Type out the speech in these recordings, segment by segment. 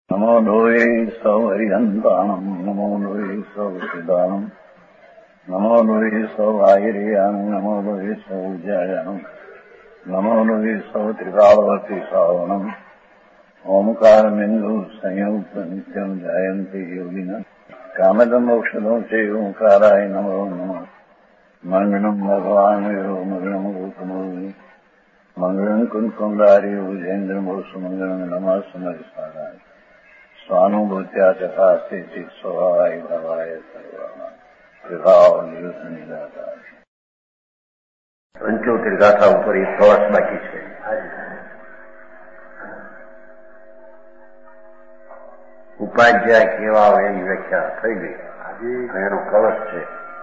नमो लोये सौहरिहन्ताणम् नमो लोये सौसिदानम् नमो लोये सौभागिर्यानम् नमो लोये सौजायानम् नमो लोये सौत्रिकालवती सावनम् ओंकारमिन्दु संयुक्त नित्यम् जायन्ति योगिनः कामदमोक्षदो च ओंकाराय नमो नमः मङ्गलम् भगवान् विरो मङ्गलम् गौतमोऽग्नि मङ्गलम् कुन्कुण्डारि भुजेन्द्रमोसुमङ्गलम् नमः समरिसाराय स्वानुभूत्या तथा स्थिति स्वभावाय भवाय सर्वाणां विभाव निरुद्ध निराकार પંચોતેર ગાથા ઉપર એક પ્રવાસ બાકી છે. ઉપાધ્યાય કેવા હોય એની વ્યાખ્યા થઈ ગઈ. એનો કલશ છે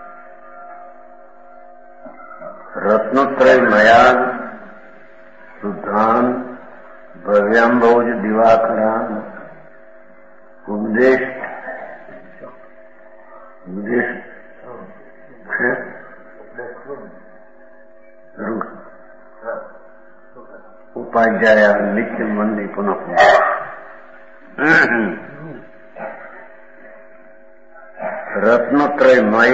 રત્નોત્રય મયાન શુદ્ધાન ભવ્યાંબોજ દિવાકરાન ઉપદેશ ઉપાધ્યાય નિત્ય મંદી પુનઃ રત્નોત્રયમય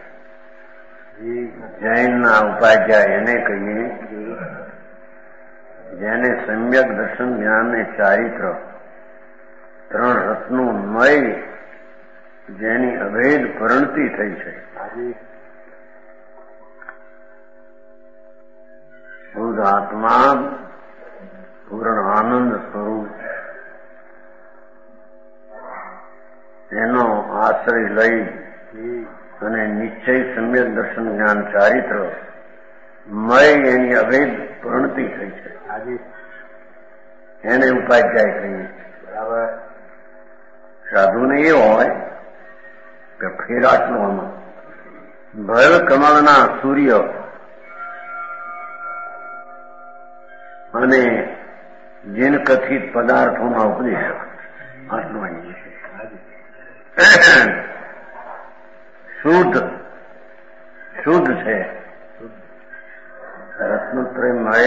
જૈનના ઉપાધ્યાય એને કહીએ જેને સમ્યક દર્શન જ્ઞાન ને ચારિત્ર ત્રણ રત્નો મય જેની અભેદ પરિણતિ થઈ છે. શુદ્ધ આત્મા પૂર્ણ આનંદ સ્વરૂપ એનો આશ્રય લઈ અને નિશ્ચય સમ્યક દર્શન જ્ઞાન ચારિત્ર મય એની અભેદ પરિણતિ થઈ છે. એને ઉપાધ્યાય કહીએ. બરાબર. સાધુને એ હોય કે ફેરાટનો આમાં ભય કમળના સૂર્ય અને જીન કથિત પદાર્થોના ઉપદેશક આટલું અહીં છે. શુદ્ધ છે રત્નોત્રયમય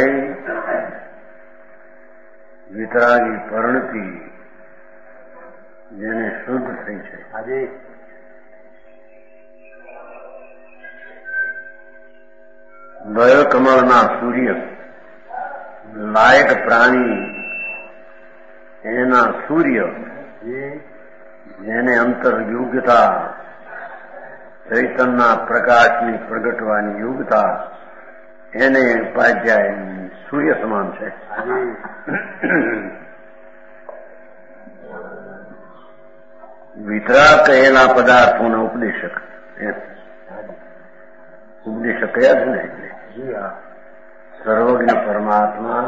વિતરાગી પરિણતિ જેને શુદ્ધ થઈ છે. આજે દય કમળના સૂર્ય લાયક પ્રાણી એના સૂર્ય જેને અંતર યોગ્યતા ચૈતનના પ્રકાશની પ્રગટવાની યોગ્યતા એને ઉપાધ્યાય સૂર્ય સમાન છે. વિતરાગ કહેલા પદાર્થોના ઉપદેશક કયા છે ને સર્વજ્ઞ પરમાત્મા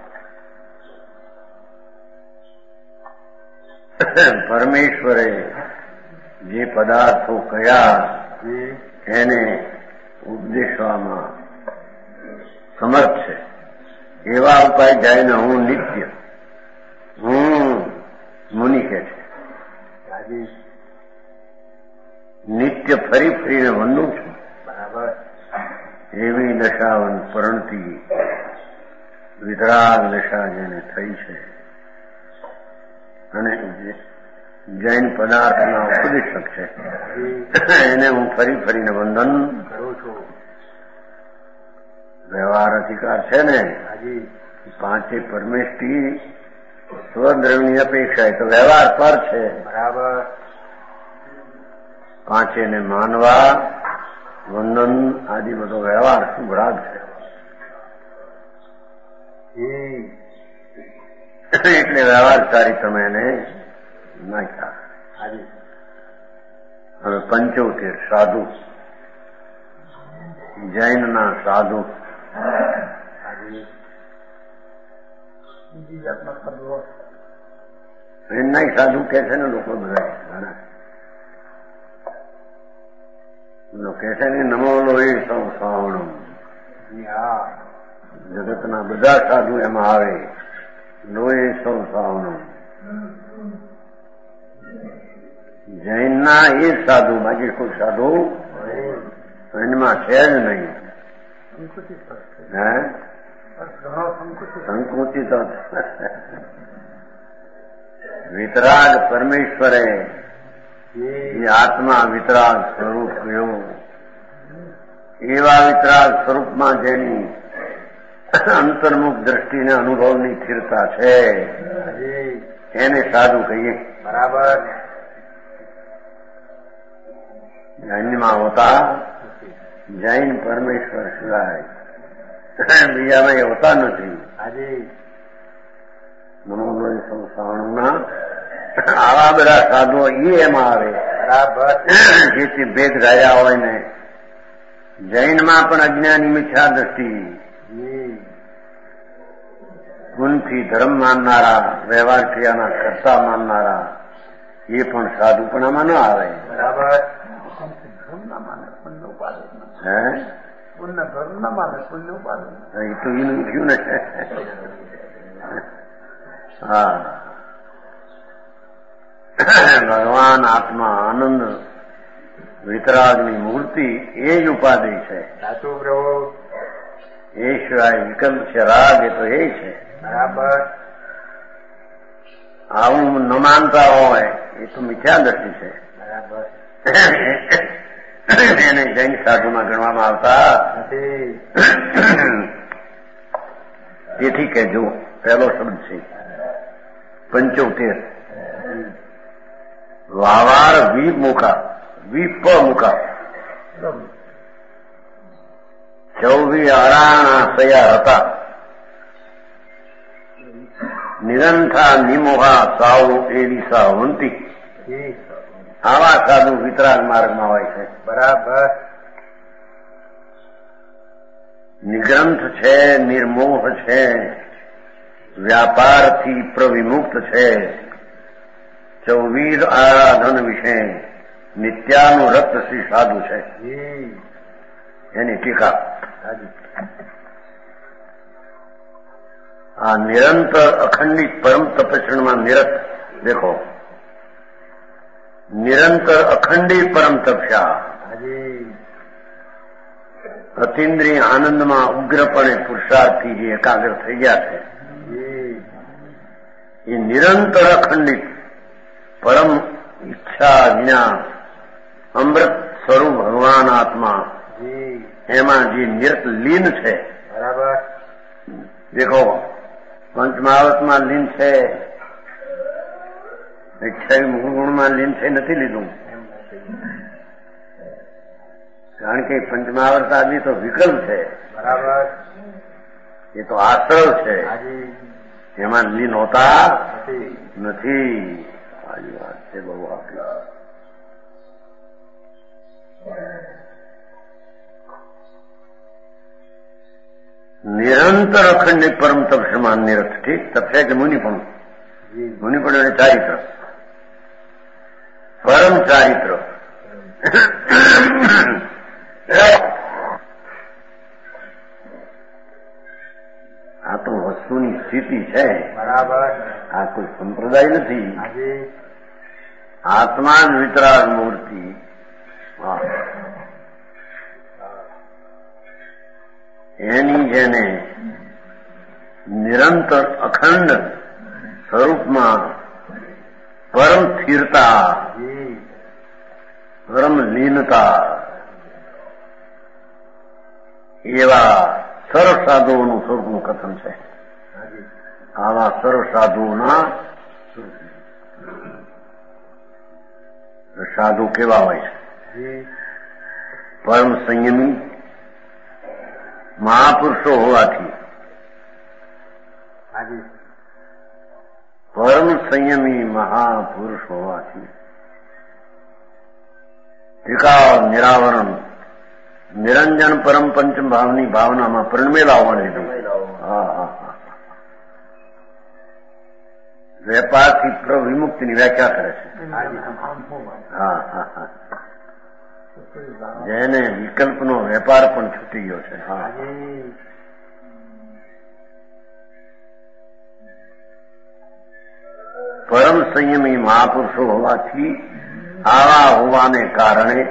પરમેશ્વરે જે પદાર્થો કયા એને ઉપદેશવામાં સમર્થ છે એવા ઉપાધ્યાયને હું નિત્ય મુનિ કે છે. નિત્ય ફરી ફરીને વંદું છું. બરાબર. એવી દશાવન પરણતી વિતરાગ દશા જેને થઈ છે અને જૈન પદાર્થના ઉપદેશક છે એને હું ફરી ફરીને વંદન કરું છું. વ્યવહાર અધિકાર છે ને પાંચે પરમેષ્ઠી સ્વદ્રવની અપેક્ષા તો વ્યવહાર પર છે. બરાબર. પાંચેને માનવા વંદન આદિ બધો વ્યવહાર શુભરાગ છે. એટલે વ્યવહારકારી તમે એને નાખ્યા. હવે 75 સાધુ જૈનના સાધુ એમના સાધુ કે છે ને લોકો બધા કે છે ને નમો લોહી સૌ સાવણમ. જગતના બધા સાધુ એમાં આવે. લોહી સૌ સાવણમ જૈનના એ સાધુ બાકી કોઈ સાધુ એમાં છે જ નહીં. સંકુચિત વિતરાગ પરમેશ્વરે એ આત્મા વિતરાગ સ્વરૂપ થયો. એવા વિતરાગ સ્વરૂપમાં જેની અંતર્મુખ દ્રષ્ટિને અનુભવની સ્થિરતા છે એને સાધુ કહીએ. બરાબર. જૈનમાં હોતા જૈન પરમેશ્વર સિવાય બીજામાં એ હોતા નથી. સંસારના આવા બધા સાધુઓ એમાં આવે. બરાબર. જેથી ભેદ રહ્યા હોય ને જૈનમાં પણ અજ્ઞાની મિથ્યા દ્રષ્ટિ ગુણથી ધર્મ માનનારા વ્યવહાર ક્રિયાના કરતા માનનારા એ પણ સાધુપણામાં ન આવે. બરાબર. હે પુણ્ય ધર્મ ના માને પુણ્ય ઉપાડે. એ તો એનું થયું ને. હા, ભગવાન આત્મા આનંદ વિતરાગની મૂર્તિ એ જ ઉપાધિ છે. સાચું પ્રભુ. એ સિવાય વિકલ્પ છે રાગ એ તો એ છે. બરાબર. આવું ન માનતા હોય એ તો મિથ્યા દ્રષ્ટિ છે. બરાબર. એને જૈન સાધુમાં ગણવામાં આવતા નથી. તેથી કે જો પહેલો શબ્દ છે 75 વાવાર વિમુખા વિપમુખા 24 અરાણા સયા હતા નિરંથા નિમોહા સાવ એવી સાવંતી. આવા સાધુ વિતરાગ માર્ગમાં હોય છે. બરાબર. નિગ્રંથ છે, નિર્મોહ છે, વ્યાપારથી પ્રવિમુક્ત છે, 24 આરાધન વિશે નિત્યાનુરક્ત શ્રી સાધુ છે. એની ટીકા આ નિરંતર અખંડિત પરમ તપસ્વીમાં નિરત દેખો નિરંતર અખંડિત પરમ તપસ્યા અતિન્દ્રિય આનંદમાં ઉગ્રપણે પુરુષાર્થથી જે એકાગ્ર થઈ ગયા છે એ નિરંતર અખંડિત પરમ ઈચ્છા વિના અમૃત સ્વરૂપ ભગવાન આત્મા એમાં જે નિરત લીન છે. બરાબર. દેખો પંચમહાવતમાં લીન છે, 28 ગુણમાં લીન છે, નથી લીધું. કારણ કે પંચમહાવર્ત આદિ તો વિકલ્પ છે. બરાબર. એ તો આશ્રવ છે, એમાં લીન હોતા નથી. આવી વાત છે બહુ આપી. નિરંતર અખંડિત પરમ તપસ્યમાં નિરત. ઠીક, તપસ્યા કે મુનિપણ અને ચારિત્ર પરમ ચારિત્ર. આ તો વસ્તુની સ્થિતિ છે. બરાબર. આ કોઈ સંપ્રદાય નથી. આત્મા જ વિતરાગ મૂર્તિ. એની જેને નિરંતર અખંડ સ્વરૂપમાં પરમ સ્થિરતા પરમ લીનતા એવા સર્વ સાધુઓનું સ્વરૂપનું કથન છે. આવા સર્વ સાધુઓના સાધુ કેવા હોય છે? પરમ સંયમી મહાપુરુષો હોવાથી પરમ સંયમી મહાપુરુષ હોવાથી ત્રિકાળ નિરાવરણ નિરંજન પરમ પંચમ ભાવની ભાવનામાં પરિણમેલા હોવાને લીધું વેપારથી પ્રવિમુક્તિની વ્યાખ્યા કરે છે. જેને વિકલ્પનો વેપાર પણ છૂટી ગયો છે. પરમ સંયમી મહાપુરુષો હોવાથી આવા હોવાને કારણે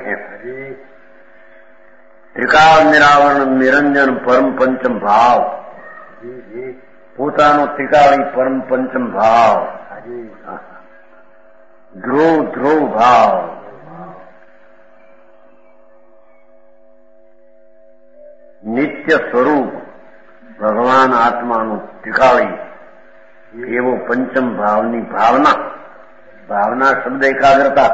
ત્રિકાળ નિરાવરણ નિરંજન પરમ પંચમ ભાવ પોતાનો ત્રિકાળી પરમ પંચમ ભાવ ધ્રુવ ધ્રુવ ભાવ, નિત્ય સ્વરૂપ ભગવાન આત્માનું ટીકાળી એવો પંચમ ભાવની ભાવના. ભાવના શબ્દ એકાગ્રતા,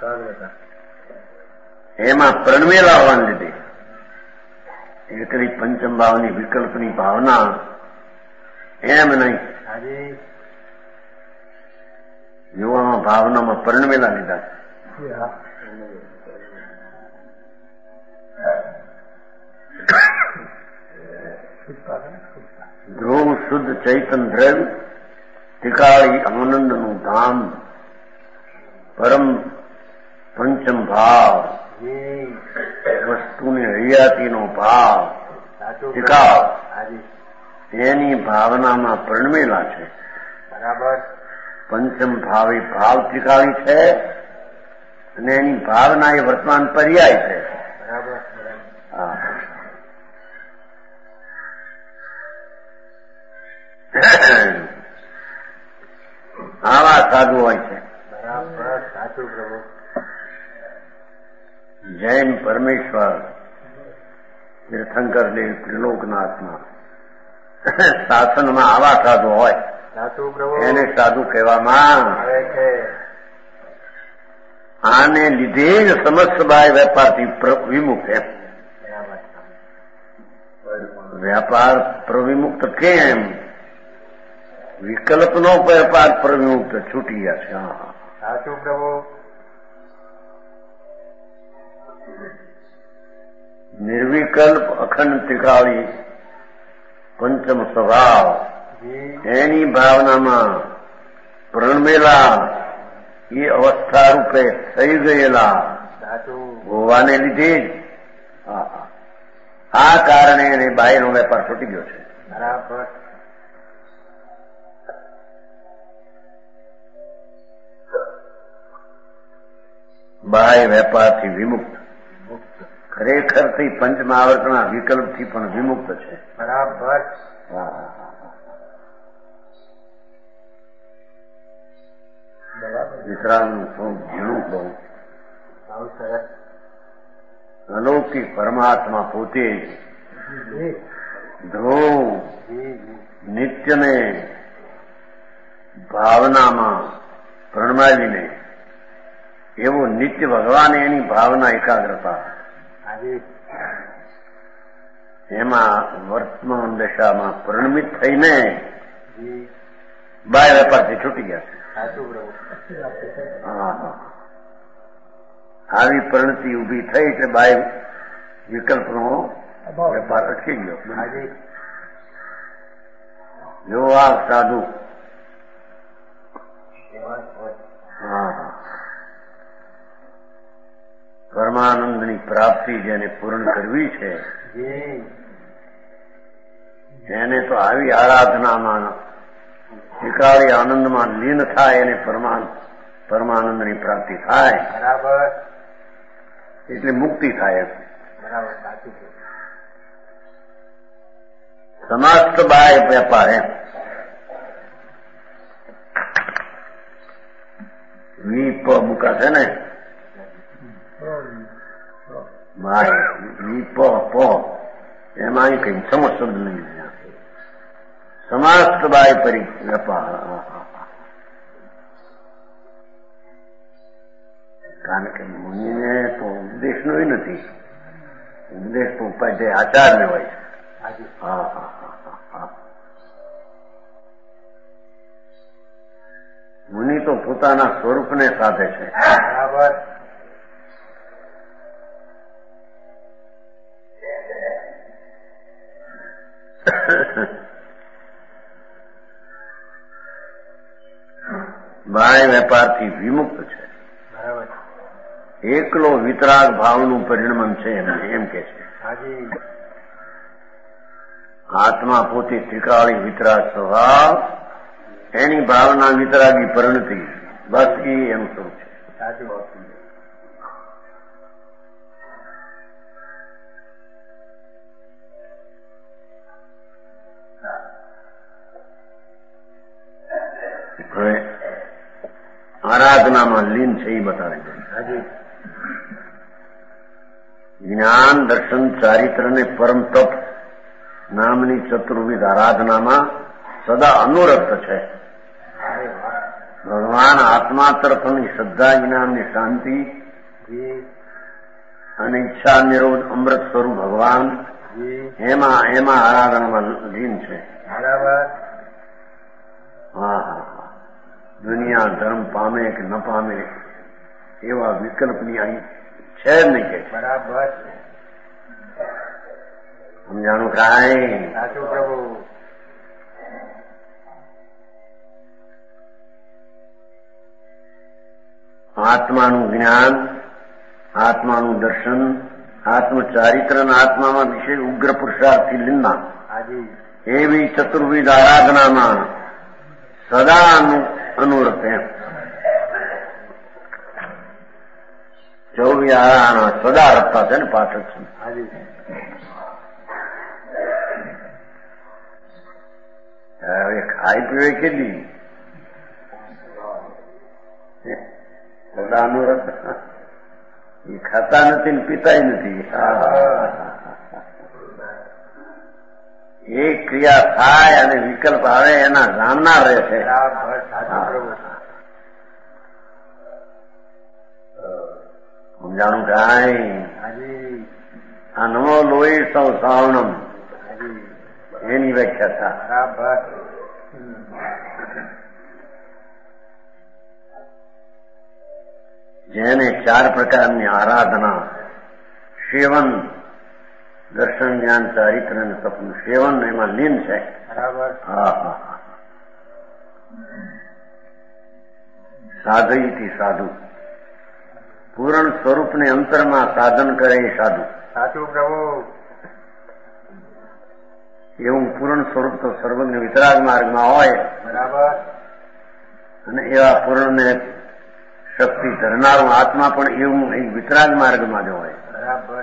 એમાં પ્રણવેલા હોવાને લીધે એકલી પંચમ ભાવની વિકલ્પની ભાવના એમ નહીં, યુવામાં ભાવનામાં પ્રણવેલા લીધા. ધ્રુવ શુદ્ધ ચૈતન દ્રવ્ય ટીકાળી આનંદનું ધામ, પરમ પંચમ ભાવ, વસ્તુની હૈયાતીનો ભાવ ટીકાવ, એની ભાવનામાં પ્રણમેલા છે. બરાબર. પંચમ ભાવ એ ભાવ ટીકાળી છે અને એની ભાવના એ વર્તમાન પર્યાય છે. બરાબર. આવા સાધુ હોય છે. બરાબર. સાચું પ્રભુ. જૈન પરમેશ્વર તીર્થંકર દેવ ત્રિલોકનાથમાં શાસનમાં આવા સાધુ હોય, સાચું પ્રભુ. એને સાધુ કહેવામાં આવે છે. આને લીધે જ સમસ્ત બાહ્ય વેપારથી વિમુક્ત. એમ વ્યાપાર પ્રવિમુક્ત કેમ? વિકલ્પનો વેપાર પ્રવિમુક્ત છૂટી ગયા છે. સાચું પ્રભુ. નિર્વિકલ્પ અખંડ ત્રિકાળી પંચમ સ્વભાવ, એની ભાવનામાં પ્રણમેલા એ અવસ્થા રૂપે થઈ ગયેલા હોવાને લીધે જ આ કારણે એને બાહ્યનો વેપાર છૂટી ગયો છે. બરાબર. બાહ્ય વેપારથી વિમુક્ત, ખરેખરથી પંચમહાવર્તના વિકલ્પથી પણ વિમુક્ત છે. બરાબર. વિતરાગનું સ્વરૂપ ઝીણું બહુ બહુ સરસ. અલૌકિક પરમાત્મા પોતે ધ્રુવ નિત્યને ભાવનામાં પ્રણમાવીને એવો નિત્ય ભગવાન એની ભાવના એકાગ્રતા, એમાં વર્તમાન દશામાં પરિણમિત થઈને બાહ્ય વેપારથી છૂટી ગયા છે. આવી પરિણતિ ઉભી થઈ એટલે બાહ્ય વિકલ્પનો વેપાર અટકી ગયો. જો આ સાધુ પરમાનંદની પ્રાપ્તિ જેને પૂર્ણ કરવી છે, એને તો આવી આરાધનામાં ટીકાળી આનંદમાં લીન થાય, એને પરમાનંદની પ્રાપ્તિ થાય. બરાબર. એટલે મુક્તિ થાય. બરાબર. સાચું. સમસ્ત બાહ્ય વેપાર એમ વીપ મુકાશે ને, વીપ એમાં કઈ સમજ શબ્દ નહીં. સમસ્ત બાહ્ય વેપાર, કારણ કે મુનિને તો ઉપદેશનો નથી, ઉપદેશ તો ઉપાધ્યાય આચાર્ય હોય છે. મુનિ તો પોતાના સ્વરૂપને સાધે છે. બરાબર. બાહ્ય વેપારથી વિમુક્ત છે. બરાબર. એકલો વિતરાગ ભાવનું પરિણમન છે એમ કે છે. આત્મા પોતે ત્રિકાળી વિતરાગ સ્વભાવ, એની ભાવના વિતરાગી પરિણતિ, બસ એ એનું સ્વરૂપ છે. હવે આરાધનામાં લીન છે એ બતાવે છે. હાજી. જ્ઞાન, દર્શન, ચારિત્ર અને પરમ તપ નામની ચતુર્વિધ આરાધનામાં સદા અનુરક્ત છે. અરે વાહ. ભગવાન આત્મા તરફની શ્રદ્ધા, જ્ઞાનની શાંતિ જી. અને ઈચ્છા નિરોધ અમૃત સ્વરૂપ ભગવાન જી. એમાં આરાધનામાં લીન છે. બરાબર. હા હા હા. દુનિયા ધર્મ પામે કે ન પામે એવા વિકલ્પની અહીં છે જ નહીં કે. બરાબર. સમજાણું કાંઈ? સાચું પ્રભુ. આત્માનું જ્ઞાન, આત્માનું દર્શન, આત્મચારિત્ર અને આત્મામાં વિશેષ ઉગ્ર પુરુષાર્થથી લીનના હાજી. એવી ચતુર્વિધ આરાધનામાં સદા અનુરત એમ. 24 આરાધના સદા રખતા છે ને પાછળ છે. હાજી. હવે ખાઈ પીવે કેટલી સદા અનુરત. એ ખાતા નથી ને પીતાય નથી. એક ક્રિયા થાય અને વિકલ્પ આવે એના જાણનાર રહે છે. બરાબર. સાચું પ્રભુ. સમજાણું કાંઈ? હાજી. આ નમો લોહી સૌ સાવણમ હાજી. એની વ્યાખ્યા થાય. બરાબર. જેને 4 પ્રકારની આરાધના, સેવન, દર્શન, જ્ઞાન, ચારિત્ર અને તપનું સેવન એમાં લીન છે. બરાબર. હા હા હા. સાધઈથી સાધુ, પૂર્ણ સ્વરૂપને અંતરમાં સાધન કરે એ સાધુ. સાચું પ્રભુ. એવું પૂર્ણ સ્વરૂપ તો સર્વજ્ઞ વિતરાગ માર્ગમાં હોય બરાબર. અને એવા પૂર્ણને શક્તિ ધરનારું આત્મા પણ એવું એક વિતરાગ માર્ગમાં જ હોય. બરાબર.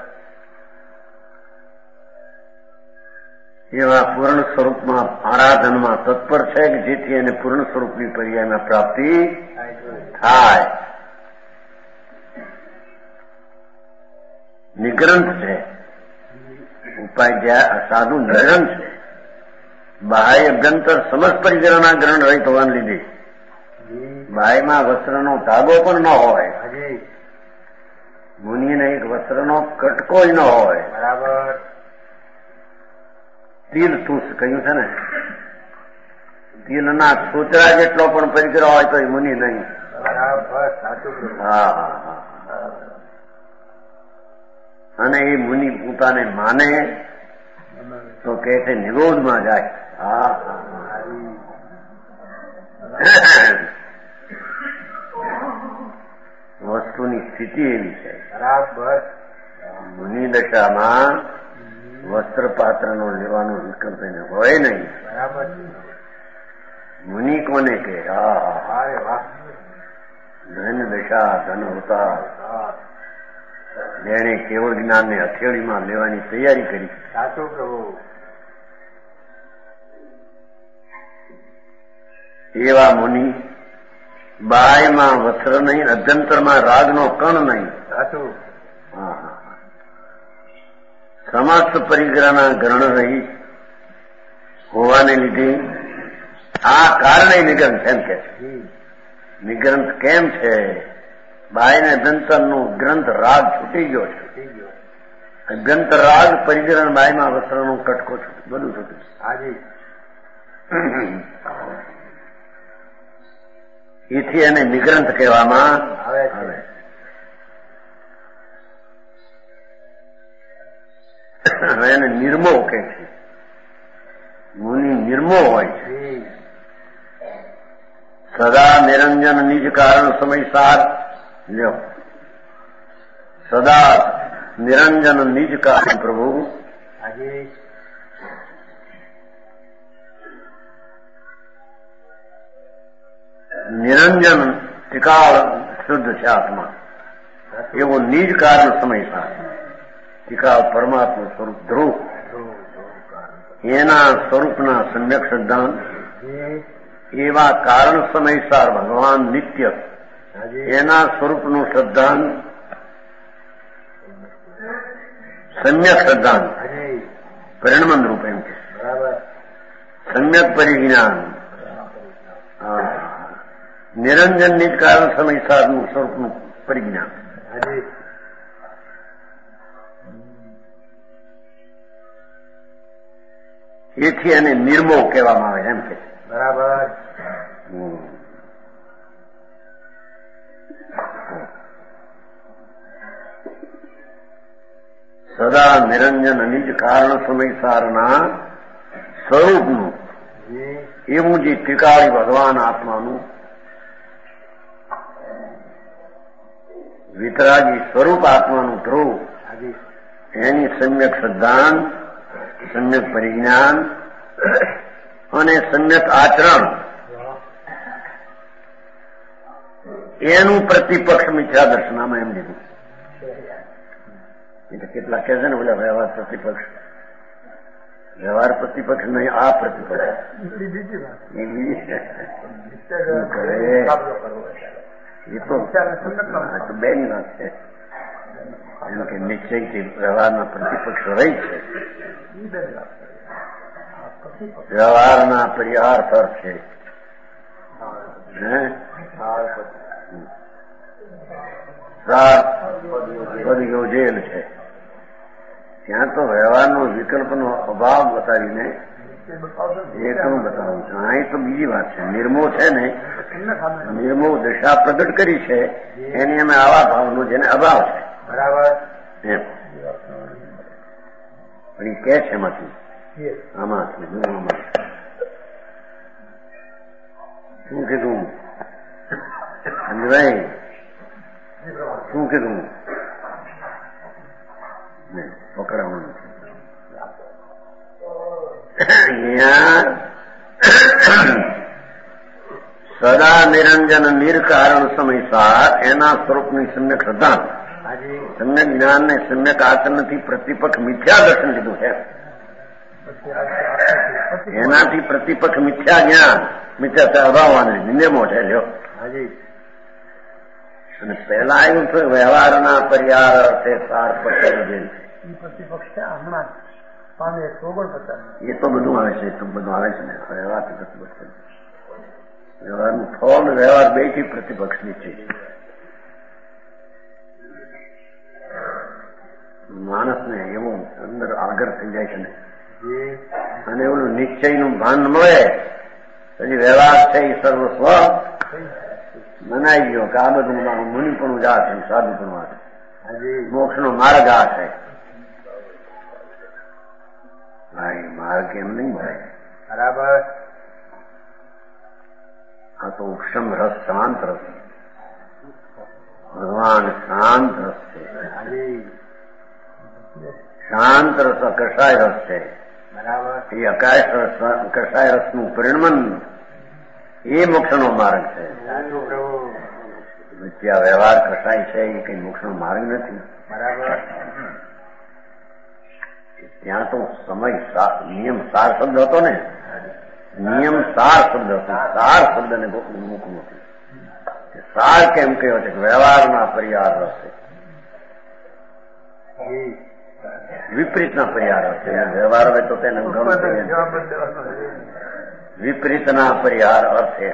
એવા પૂર્ણ સ્વરૂપમાં આરાધનમાં તત્પર છે કે જેથી એને પૂર્ણ સ્વરૂપની પર્યાયમાં પ્રાપ્તિ થાય. નિગ્રંથ છે ઉપાય. સાધુ નિગ્રંથ છે. બાહ્ય અભ્યંતર સમસ્ત પરિગ્રહના ગ્રહણ રહિત હોવાને લીધે બાયમાં વસ્ત્રનો ધાગો પણ ન હોય. હાજી. મુનિને એક વસ્ત્રનો કટકો જ ન હોય. બરાબર. તિલ તુસ કહ્યું છે ને, તિલના સોચરા જેટલો પણ પરિગ્રહ હોય તો એ મુનિ નહીં. બરાબર. સાચું પ્રભુ. હા હા હા. અને એ મુનિ પોતાને માને તો કે છે નિરોધમાં જાય. હા હા. વસ્તુની સ્થિતિ એવી છે. બરાબર. મુનિ દશામાં વસ્ત્ર પાત્રનો લેવાનો વિકલ્પ એને હોય નહીં. બરાબર. મુનિ કોને કે? હા હા. અરે વાહ. ધન દશા ધન અવતાર હા. જેણે કેવળ જ્ઞાનને હથેળીમાં લેવાની તૈયારી કરી. સાચું પ્રભુ. એવા મુનિ બાયમાં વસ્ત્ર નહીં, અભ્યંતરમાં રાગનો કણ નહીં. સાચું. હા હા. સમસ્ત પરિગ્રહના ગ્રહણ રહી હોવાને લીધે આ કારણે નિગ્રંથ એમ કે છે. નિગ્રંથ કેમ છે? બાયને અભ્યંતરનું ગ્રંથ રાગ છૂટી ગયો છે. અભ્યંતર રાગ પરિગ્રહ બાયમાં વસ્ત્રનો કટકો બધું છૂટ્યું. હાજી. એથી એને નિગ્રંથ કહેવામાં આવે આવે. હવે એને નિર્મો કહે છે. મુનિ નિર્મો હોય છે. સદા નિરંજન નિજ કારણ સમયસાર લ્યો. સદા નિરંજન નિજ કારણ પ્રભુ. હાજી. નિરંજન ટિકાળ શુદ્ધ છે આત્મા. એવો નિજ કારણ સમયસાર ટિકાળ પરમાત્મા સ્વરૂપ ધ્રુવ એના સ્વરૂપના સમ્યક સિદ્ધાંત એવા કારણ સમયસાર ભગવાન નિત્ય એના સ્વરૂપનું શ્રદ્ધાન સમ્યક શ્રદ્ધાન પરિણમન રૂપ એમ છે. સમ્યક પરિજ્ઞાન નિરંજન નિજ કારણ સમય સારનું સ્વરૂપનું પરિજ્ઞાન. એથી એને નિર્મોહ કહેવામાં આવે એમ કે બરાબર. સદા નિરંજન નિજ કારણ સમયસારના સ્વરૂપનું એવું જે ત્રિકાળી ભગવાન આત્માનું વિતરાગી સ્વરૂપ આત્માનું ધ્રુવ એની સમ્યક શ્રદ્ધાન, સમ્યક પરિજ્ઞાન અને સમ્યક આચરણ એનું પ્રતિપક્ષ મિથ્યા દર્શનામાં એમ લીધું. એટલે કેટલા કહે છે ને બોલે વ્યવહાર પ્રતિપક્ષ, વ્યવહાર પ્રતિપક્ષ નહીં, આ પ્રતિપક્ષ એ તો બેની વાત છે. એમ કે નિશ્ચયથી વ્યવહારના પ્રતિપક્ષ રહી છે. વ્યવહારના પર્યાર્થ છે. જેલ છે ત્યાં તો વ્યવહારનો વિકલ્પનો અભાવ બતાવીને એ તો હું બતાવું છું. અહીં તો બીજી વાત છે. નિર્મોહ છે ને, નિર્મોહ દશા પ્રગટ કરી છે એની અમે આવા ભાવનો જેને અભાવ છે બરાબર એમ. પણ એ કે છે એમાંથી આમાંથી શું કીધું સંજયભાઈ, શું કીધું પકડાવાનું સદા નિરંજન નિર્કારણ સમયસાર એના સ્વરૂપની સમ્યક શ્રદ્ધા, સમ્યક જ્ઞાન ને સમ્યક આચરણથી પ્રતિપક્ષ મિથ્યા દર્શન લીધું છે. એનાથી પ્રતિપક્ષ મિથ્યા જ્ઞાન, મિથ્યા અભાવવાને નિયમો છે. લ્યો અને પહેલા આવ્યું છે વ્યવહારના પર્યાર અર્થે સાર પટેલ પ્રતિપક્ષ છે હમણાં 549 એ તો બધું આવે છે. તો બધું આવે છે ને વ્યવહારથી પ્રતિપક્ષ. વ્યવહારનું ફળ વ્યવહાર બે થી પ્રતિપક્ષ નીચે છે. માણસને એવું અંદર આગળ થઈ જાય છે ને અને એવું નિશ્ચયનું ભાન મળે પછી વ્યવહાર છે એ સર્વસ્વ મનાઈ ગયો કે આ બધું મુનિપણું જ આ છે, સાધુપણું આ છે, મોક્ષનો માર્ગ આ છે. માર્ગ એમ નહીં મળે. બરાબર. આ તો ઉપશમ રસ, શાંત રસ. ભગવાન શાંત રસ છે. શાંત રસ કષાય રસ છે. બરાબર. એ અકાશ રસ, કષાય રસનું પરિણમન એ મોક્ષનો માર્ગ છે. ત્યાં વ્યવહાર કસાય છે એ કઈ મોક્ષનો માર્ગ નથી. બરાબર. ત્યાં તો સમય નિયમ સાર શબ્દ હતો ને, નિયમ સાર શબ્દ હતો. સાર શબ્દને મૂકવું હતું. સાર કેમ કયો છે? વ્યવહારના પર્યાર હશે, વિપરીતના પર્યાર હશે. વ્યવહાર હોય તો તેને વિપરીતના પર્યાર અર્થે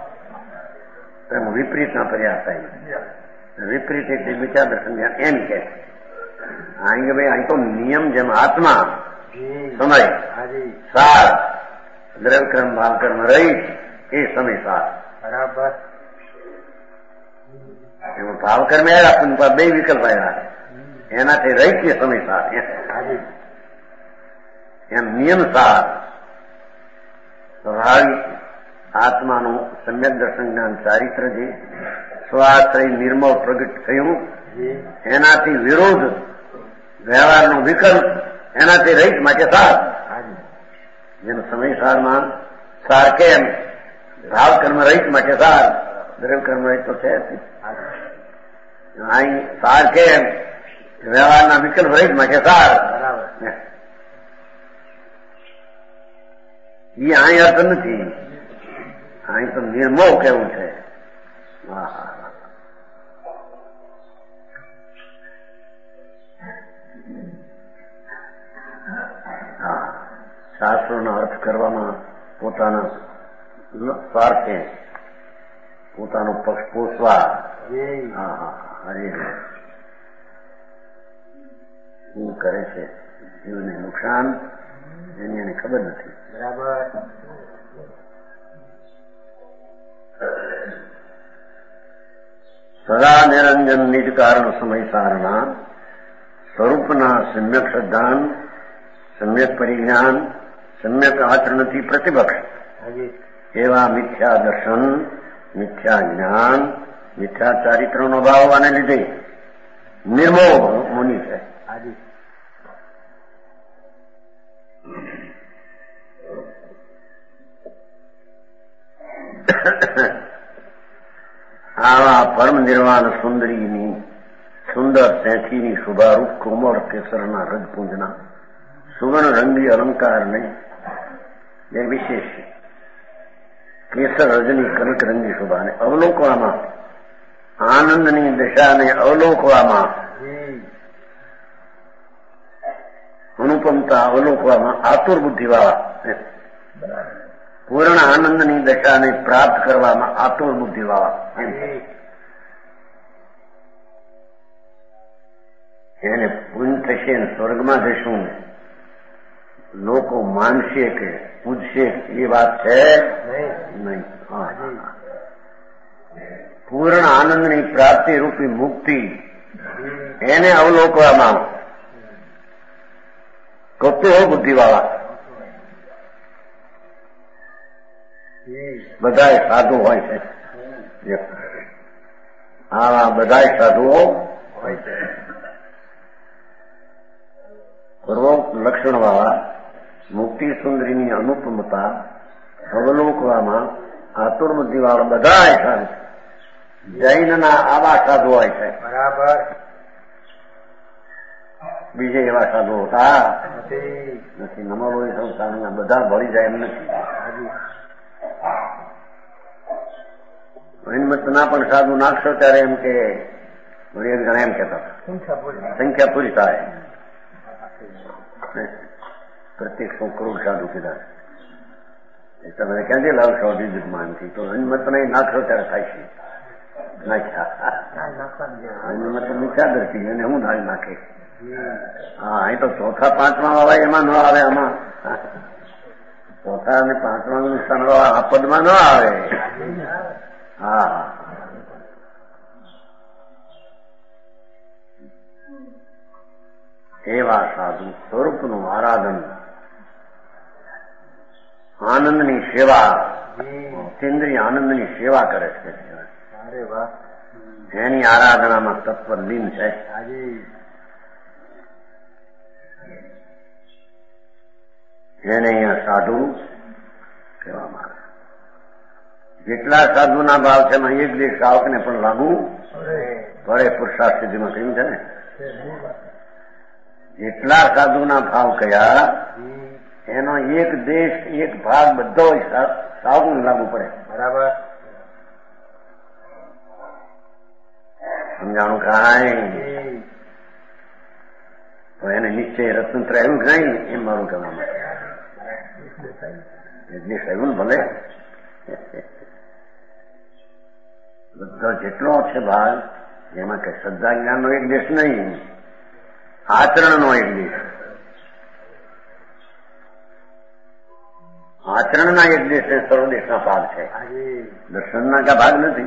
વિપરીતના પર્યાર થાય. વિપરીત એટલે વિચાર દર્શન એમ કે અહીં કે ભાઈ અહીં તો નિયમ જેમ આત્મા સમય સાર દ્રવ્યકર્મ ભાવકર્મ રહી એ સમય સાર. બરાબર. એમાં ભાવકર્મ આવ્યા બે વિકલ્પ આવ્યા એનાથી રહી છે સમય સાર. એમ નિયમ સાર સ્વાભાવિક આત્માનું સમ્યક દર્શન જ્ઞાન ચારિત્ર જે સ્વાશ્રય નિર્મળ પ્રગટ થયું એનાથી વિરોધ વ્યવહારનો વિકલ્પ એનાથી રહિત માટે સાર. જેનો સમય સારમાં સાર કેમ ભાવ કર્મ રહિત માટે સાર, દ્રવ્ય કર્મ રહિત તો છે. અહીં સાર કેમ વ્યવહારના વિકલ્પ રહિત માટે સાર. એ અહીં અર્થ નથી. અહીં તો નિર્મોહ કેવું છે. શાસ્ત્રોના અર્થ કરવામાં પોતાના સ્વાર્થે પોતાનો પક્ષ પોષવા હરે શું કરે છે જીવને નુકસાન એની એને ખબર નથી. બરાબર. સદા નિરંજન નિજ કારણ સમય સારના સ્વરૂપના સમ્યક શ્રદ્ધાન સમ્યક પરિજ્ઞાન સમ્યક આચરણથી પ્રતિપક્ષ એવા મિથ્યા દર્શન મિથ્યા જ્ઞાન મિથ્યા ચારિત્રનો ભાવ હોવાને લીધે નિર્મોહ મુનિ છે. આવા પરમ નિર્વાણ સુંદરીની સુંદર સેઠીની શુભારૂપ કોમળ કેસરના રજપુંજના સુવર્ણ રંગી અલંકારને એ વિશેષ કેસર રજની કનક રંગી શોભાને અવલોકવામાં આનંદની દશાને અવલોકવામાં અનુપમતા અવલોકવામાં આતુર બુદ્ધિવાળા પૂર્ણ આનંદની દશાને પ્રાપ્ત કરવામાં આતુર બુદ્ધિવાળા એને પુણ્ય થશે ને સ્વર્ગમાં જશું ને લોકો માનશે કે પૂજશે એ વાત છે નહીં. પૂર્ણ આનંદની પ્રાપ્તિ રૂપી મુક્તિ એને અવલોકવામાં કૌતૂહલ બુદ્ધિવાળા બધાય સાધુ હોય છે. આવા બધાય સાધુઓ હોય છે. પૂર્વોક્ત લક્ષણવાળા મુક્તિ સુંદરીની અનુપમતા અવલોકવામાં આતુર બુદ્ધિવાળા બધાય સાધુ જૈનના આવા સાધુ હોય છે. બરાબર. બીજે એવા સાધુ હોતા નથી. નમલો એ સંસ્થાના બધા ભળી જાય એમ નથી. હિંમતના પણ સાધુ નાખશો ત્યારે એમ કે એક જણા એમ કહેતા સંખ્યા પૂરી થાય. પ્રત્યેક 100 કરોડ સાધુ કીધા તમે ક્યાંથી લાવશો અભિજ્ઞાનથી? તો હિંમત નહીં નાખશો ત્યારે થાય છે. નાખ્યા હિંમત મીઠા દરથી અને હું ધારી નાખે. હા, અહીં તો ચોથા પાંચમા વાળા એમાં ન આવે. આમાં ચોથા અને પાંચમા સ્થાન વાળા આ પદમાં ન આવે. હા, એવા સાધુ સ્વરૂપનું આરાધન આનંદની સેવા ઇન્દ્રિય આનંદની સેવા કરે છે. એની આરાધનામાં તત્પર લીન છે. એને અહીંયા સાધુ કહેવામાં આવે. જેટલા સાધુના ભાવ છે એમાં એક બે શ્રાવકને પણ લાગુ પડે. પુરુષાર્થ સિદ્ધિમાં કહ્યું છે ને, જેટલા સાધુના ભાવ કયા એનો એક દેશ એક ભાગ બધો શ્રાવકને લાગુ પડે. બરાબર. સમજાણું કાંઈ તો એને નિશ્ચય રત્નત્ર આવ્યું કે નહીં એમ મારું કહેવા માટે. એટલે આવ્યું ને ભલે બધો જેટલો છે ભાગ એમાં કઈ શ્રદ્ધા જ્ઞાનનો એક દેશ નહીં, આચરણનો એક દેશ. આચરણના એક દેશ સર્વદેશના ભાગ છે. દર્શનના કા ભાગ નથી.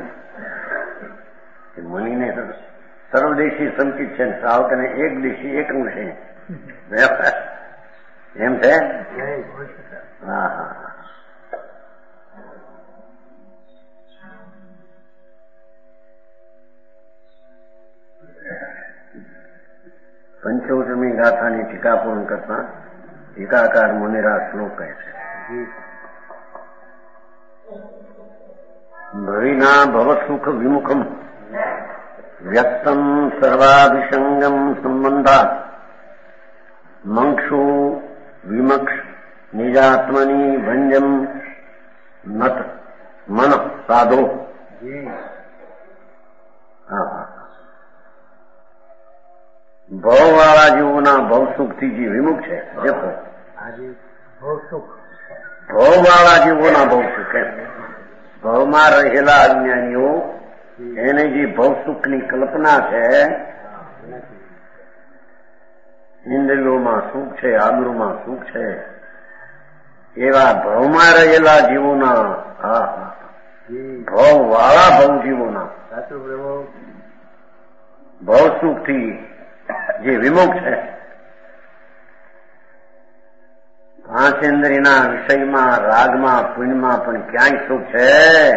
મુનિને સર્વદેશી સંકિત છે, શ્રાવકને એક દેશી એક અંશે એમ છે. હા હા. પંચોતમી ગાથાની ટીકા પૂર્ણ કરતા ટીકાકાર મુનિરા શ્લોક કહે છે. ભવિના ભવ સુખ વિમુખમ વ્યક્તમ સર્વાભિસંગમ સંબંધાત મંક્ષુ વિમક્ષ નિજાત્મની ભંજમ નત મન સાધો. ભવવાળા જીવોના ભવસુખથી જે વિમુખ છે દેખો ભવ સુખ ભવવાળા જીવોના ભવ સુખ એમ ભવમાં રહેલા અજ્ઞાનીઓ એને જે ભવ સુખની કલ્પના છે ઇન્દ્રિયોમાં સુખ છે આબરૂમાં સુખ છે એવા ભવમાં રહેલા જીવોના ભવવાળા ભવ જીવોના સાચું પ્રભુ ભવ સુખથી જે વિમુખ છે પાંચેન્દ્રિયના વિષયમાં રાગમાં પુણ્યમાં પણ ક્યાંય સુખ છે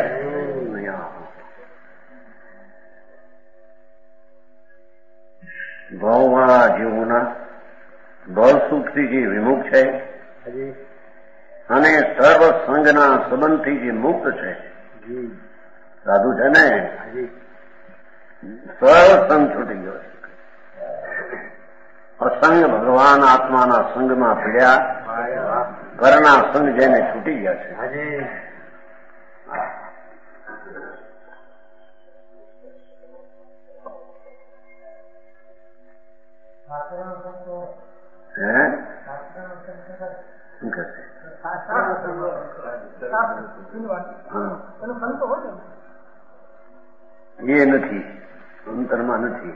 ભવવાળા જીવોના ભવ સુખથી જે વિમુખ છે અને સર્વ સંઘના સંબંધથી જે મુક્ત છે સાધુ છે ને સર્વ સંગ છૂટી ગયો છે અસંગ ભગવાન આત્માના સંગમાં પીડ્યા ઘરના સંગ જેને છૂટી ગયા છે એ નથી અંતરમાં નથી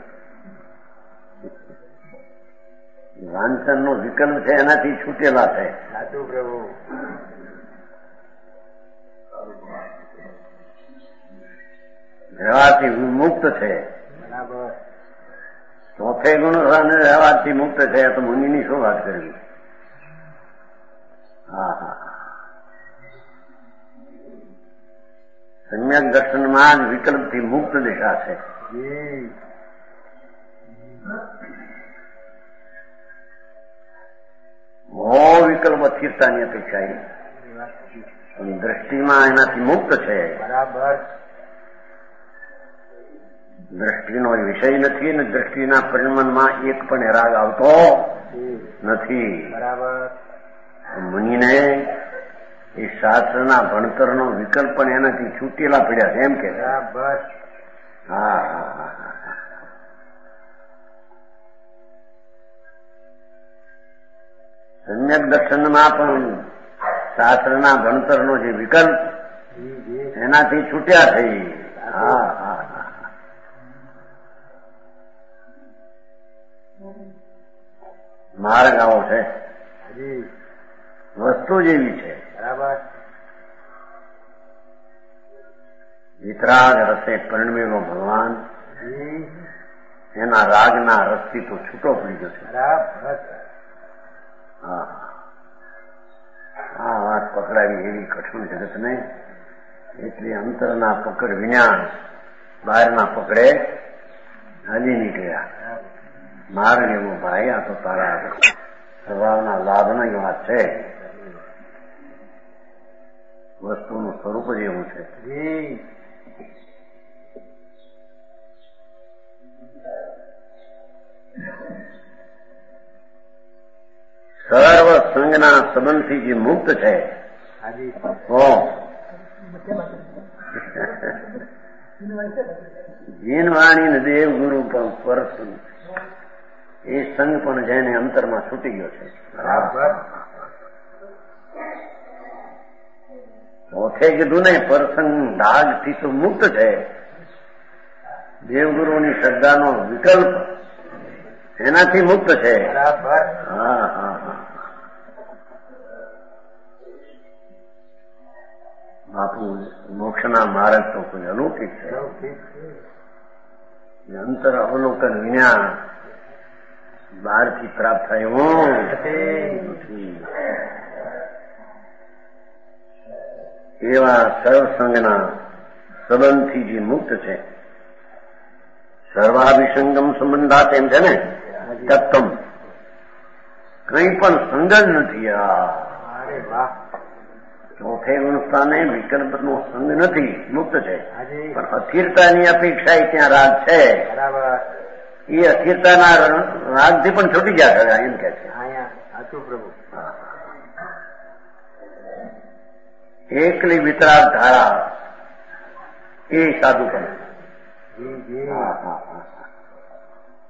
વાંચનનો વિકલ્પ છે એનાથી છૂટેલા છે સાચું પ્રભુ રહેવાથી મુક્ત છે બરાબર ચોથે ગુણ રહેવાથી મુક્ત છે તો મુનિની શું વાત કરવી સમ્યક દર્શનમાં જ વિકલ્પથી મુક્ત દિશા છે વિકલ્પ અસ્થિરતાની અપેક્ષા પણ દ્રષ્ટિમાં એનાથી મુક્ત છે બરાબર દ્રષ્ટિનો વિષય નથી અને દ્રષ્ટિના પરિમાણમાં એક પણ રાગ આવતો નથી બરાબર મુનિને એ શાસ્ત્રના ભણતરનો વિકલ્પ પણ એનાથી છૂટેલા પડ્યા છે એમ કે બરાબર સમ્યક દર્શનમાં પણ શાસ્ત્રના ભણતરનો જે વિકલ્પ એનાથી છૂટ્યા થઈ માર્ગ આવો છે વસ્તુ જેવી છે બરાબર વિતરાગ રસે પરિણમેલો ભગવાન એના રાગના રસથી તો છૂટો પડી ગયો છે બરાબર આ વાત પકડાવી એવી કઠણ જગતને એટલે અંતરના પકડ વિના બહારના પકડે હાલી નીકળ્યા માર્ગ એવો ભાઈ આ તો તારા સ્વભાવના લાભની વાત છે વસ્તુનું સ્વરૂપ જ એવું છે સર્વ સંઘના સંબંધથી જે મુક્ત છે જીનવાણી ને દેવ ગુરુ પણ પરસંગ એ સંઘ પણ જેને અંતરમાં છૂટી ગયો છે ચોથે કીધું ને પરસંગ દાગથી તો મુક્ત છે દેવગુરુની શ્રદ્ધાનો વિકલ્પ એનાથી મુક્ત છે બાપુ મોક્ષના માર્ગ તો કોઈ અલૌકિક છે અંતર અવલોકન વિના બહારથી પ્રાપ્ત થાય એવું નથી એવા સર્વસંગના સંબંધથી જે મુક્ત છે સર્વાભિસંગમ સંબંધાત એમ છે ને તત્તમ કંઈ પણ સંગ જ નથી ચોથે ગુણસ્થાને વિકલ્પનો સંગ નથી મુક્ત છે પણ અસ્થિરતાની અપેક્ષા ત્યાં રાગ છે એ અસ્થિરતાના રાગથી પણ છૂટી ગયા ખરા એમ કે છે સાચું પ્રભુ એકલી વિતરાગ ધારા એ સાધુ પણ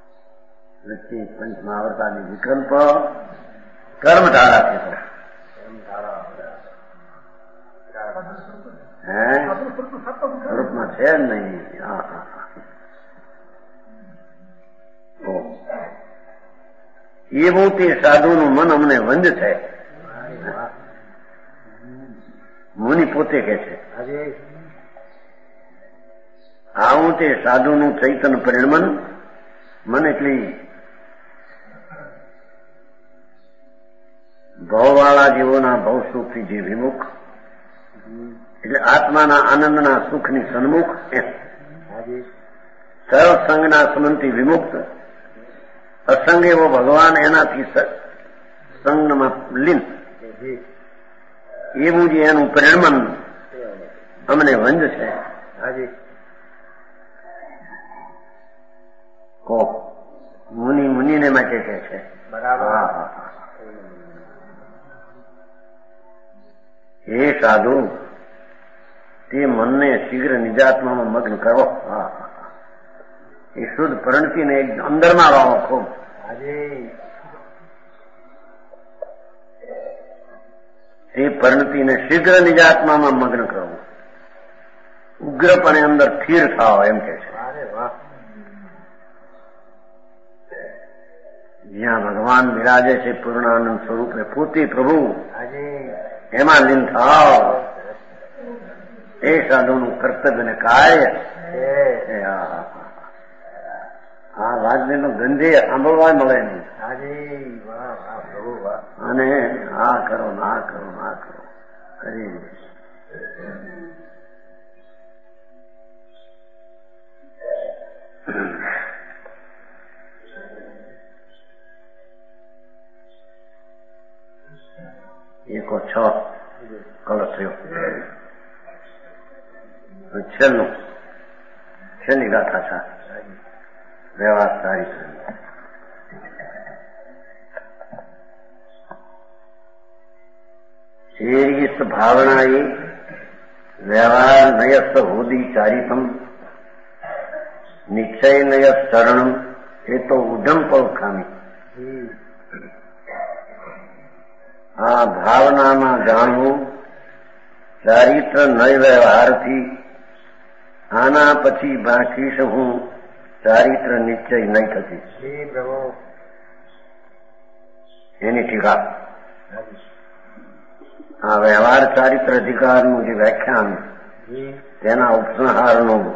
વચ્ચે પંચમહાવર્તાની વિકલ્પ કર્મધારા છે સ્વરૂપમાં છે જ નહીં. એવું તે સાધુનું મન અમને વંદ છે. મુનિ પોતે કે છે આવું તે સાધુનું ચૈતન પરિણમન મન એટલી ભવવાળા જીવોના ભવસુખથી જે વિમુખ એટલે આત્માના આનંદના સુખની સન્મુખ સર્વસંગના સમંતી વિમુક્ત અસંગ એવો ભગવાન એનાથી સંગમાં લીન એવું જે એનું પરિણમન અમને વંજ છે. કહો મુનિને માટે કે છે બરાબર. હે સાધુ તે મનને શીઘ્ર નિજાત્મામાં મગ્ન કરો. એ શુદ્ધ પરિણતિને અંદરમાં રહો ખૂબ. તે પરિણતિને શીઘ્ર નિજાત્મામાં મગ્ન કરવું. ઉગ્રપણે અંદર સ્થિર થાવ એમ કે છે. જ્યાં ભગવાન બિરાજે છે પૂર્ણાનંદ સ્વરૂપે પોતે પ્રભુ એમાં લીન થાવ. એ સાધુનું કર્તવ્ય ને કાર્ય. આ વાજનો ગંધે સાંભળવા મળે નહીં. અને આ કરો ના કરો ના કરો કરી એકો 6 કલશ થયો. છેલ્લી ગાથા છે વ્યવહાર સારી છે. શેરીસ ભાવનાએ વ્યવહાર નયસ હોદી ચારિતમ નિશ્ચય નયસ શરણમ એ તો ઉધમ પલખામી. આ ભાવનામાં જાણવું ચારિત્ર નય વ્યવહારથી આના પછી બાકી હું ચારિત્ર નિશ્ચય નહીં થતી. એની ટીકા આ વ્યવહાર ચારિત્ર અધિકારનું જે વ્યાખ્યાન તેના ઉપસંહારનું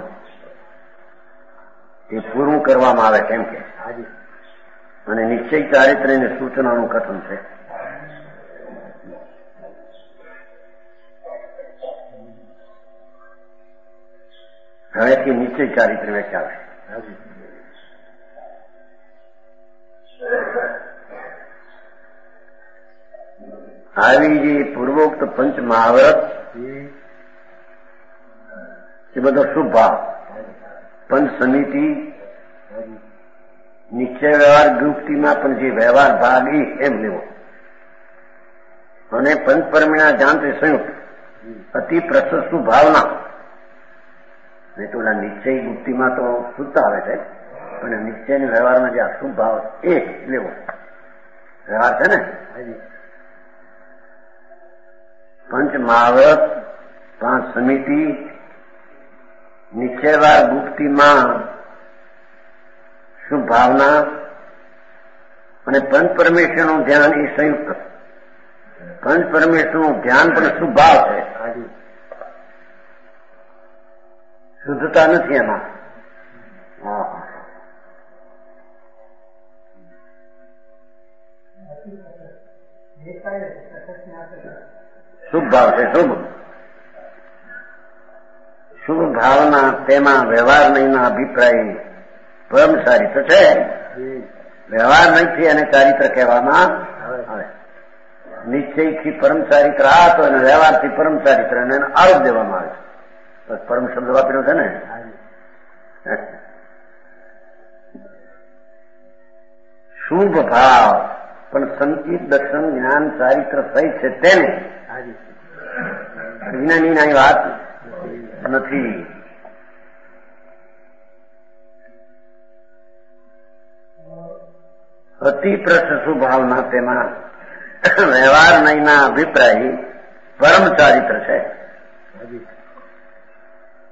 એ પૂરું કરવામાં આવે કેમ કે અને નિશ્ચય ચારિત્ર્યની સૂચનાનું કથન છે. હવેથી નિશ્ચય ચારિત્ર વ્યાખ્યા આવે. આવી જે પૂર્વોક્ત પંચ મહાવ્રત એ બધો શુભ ભાવ પંચ સમિતિ નિશ્ચય વ્યવહાર ગુપ્તિમાં પણ જે વ્યવહાર ભાગ એમ લેવો અને પંચ પરમિણા જાણતી સંયુક્ત અતિ પ્રશસ્ત ભાવના. નહીં તો નિશ્ચય ગુપ્તિમાં તો શુદ્ધ આવે છે પણ નિશ્ચયના વ્યવહારમાં જે અશુભ ભાવ એ લેવો વ્યવહાર છે ને. પંચ મહાવ્રત 5 સમિતિ નિશ્ચયવાર ગુપ્તિમાં શુભ ભાવના અને પંચ પરમેશ્વરનું ધ્યાન એ સંયુક્ત. પંચ પરમેશ્વરનું ધ્યાન પણ શુભ ભાવ છે. શુદ્ધતા નથી એમાં. શુભ ભાવ છે. શુભ ભાવના તેમાં વ્યવહાર નહીંના અભિપ્રાય પરમ ચારિત્ર છે. વ્યવહાર નહીંથી અને ચારિત્ર કહેવામાં આવે. નિશ્ચયથી પરમ ચારિત્ર આ તો અને વ્યવહારથી પરમ ચારિત્ર અને આરોપ દેવામાં આવે છે. બસ પરમ શબ્દ વાપર્યો છે ને. શુભ ભાવ પણ સંચિત દર્શન જ્ઞાન ચારિત્ર સહિત છે તેને જ્ઞાનીની વાત નથી. અતિ પ્રશસ્ત ભાવના તેમાં વ્યવહાર નહીંના અભિપ્રાય પરમ ચારિત્ર છે.